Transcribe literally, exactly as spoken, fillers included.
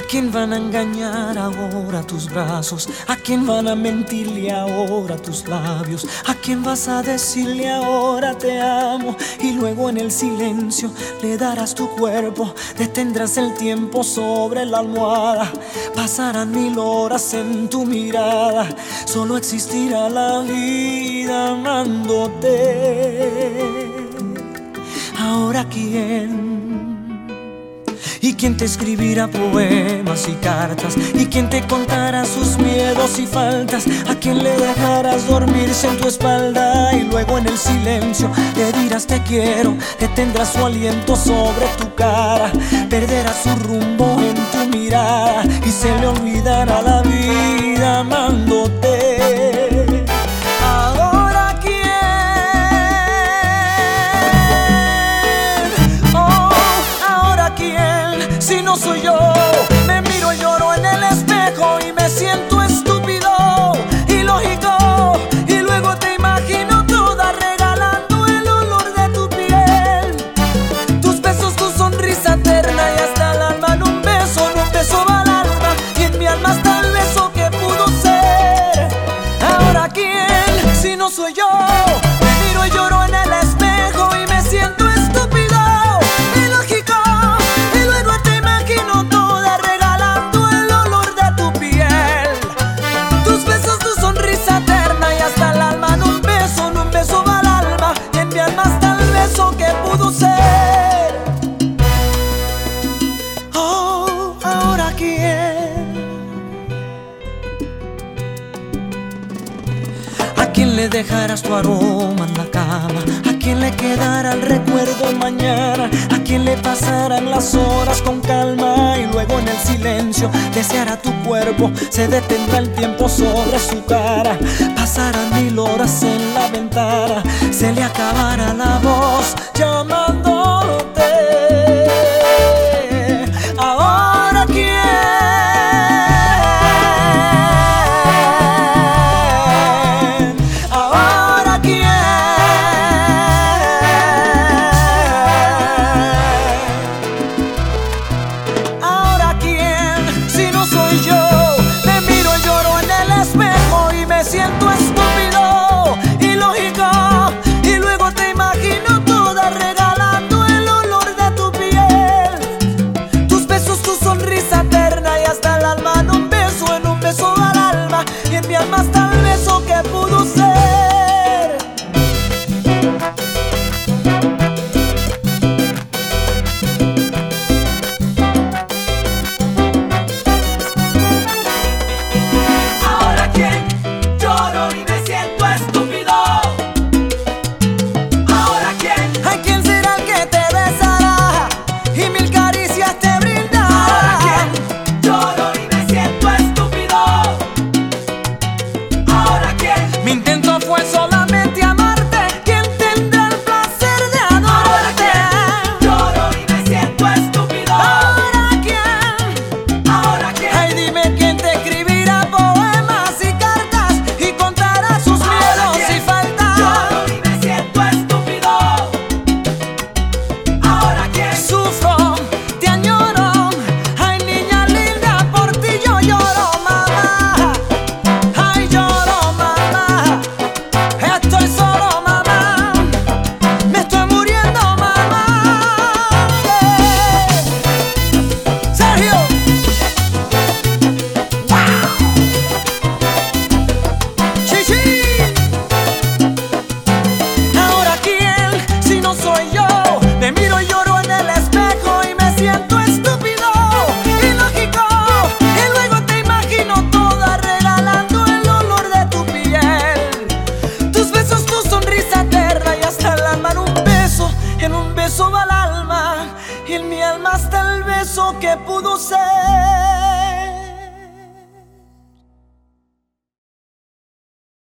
quién van a engañar ahora tus brazos? ¿A quién van a mentirle ahora tus labios? ¿A quién vas a decirle ahora te amo? Y luego en el silencio le darás tu cuerpo, detendrás el tiempo sobre la almohada. Pasarán mil horas en tu mirada, solo existirá la vida amándote. Ahora quién, y quién te escribirá poemas y cartas, y quién te contará sus miedos y faltas, a quién le dejarás dormirse en tu espalda y luego en el silencio le dirás te quiero, detendrás su aliento sobre tu cara, perderás su rumbo en tu mirada y se le olvidará la vida amándote. Ahora quién, oh, ahora quién, si no soy yo. Me miro y lloro en el espejo y me siento estúpido, ilógico, y luego te imagino toda regalando el olor de tu piel, tus besos, tu sonrisa eterna y hasta el alma en un beso, en un beso va al alma y en mi alma está el beso que pudo ser. Ahora quién, si no soy yo. Me miro y lloro en el espejo y me siento estúpido, ilógico, y luego te imagino toda regalando el olor de tu piel, tus besos, tu sonrisa eterna y hasta el alma en un beso, en un beso va al alma y en mi alma está el beso que pudo ser. Oh, ahora quién, ¿a quién le dejarás tu aroma en la cama? ¿A quién le quedará el recuerdo mañana? ¿A quién le pasarán las horas con calma? Y luego en el silencio deseará tu cuerpo, se detendrá el tiempo sobre su cara. Pasarán mil horas en la ventana, se le acabará la voz llamándote. Ahora quién, ahora quién, ahora quién, si no soy yo. Me miro y lloro en el espejo y me siento estúpido, ilógico, y luego te imagino toda regalando el olor de tu piel, tus besos, tu sonrisa eterna y hasta el alma en un beso, en un beso al alma y en mi alma está el beso que pudo ser. Ahora quién, lloro y me siento estúpido. Ahora quién, ¿A quién será el que te besará y mil caricias te brindará? ahora quién, lloro y me siento estúpido. Ahora quién, Mi intento fue solamente amarte. ¿Quién tendrá el placer de ahora adorarte? quién, lloro y me siento estúpido. ¿Ahora quién? Ahora quién, Ay, dime quién te escribirá poemas y cartas y contará sus ahora miedos quién, y faltas. lloro y me siento estúpido. Ahora quién, Sufro, te añoro. Ay, niña linda, por ti yo lloro, mamá. Ay, lloro, mamá. Estoy solo, mamá. Me estoy muriendo, mamá. Eh. Sergio. Chichi. Ahora quién, si no soy yo. Me miro y lloro en el espejo y me siento estúpido, ilógico, y luego te imagino toda regalando el olor de tu piel, tus besos, tu sonrisa eterna y hasta el alma en un beso, en un beso va al alma y en mi alma está el beso que pudo ser.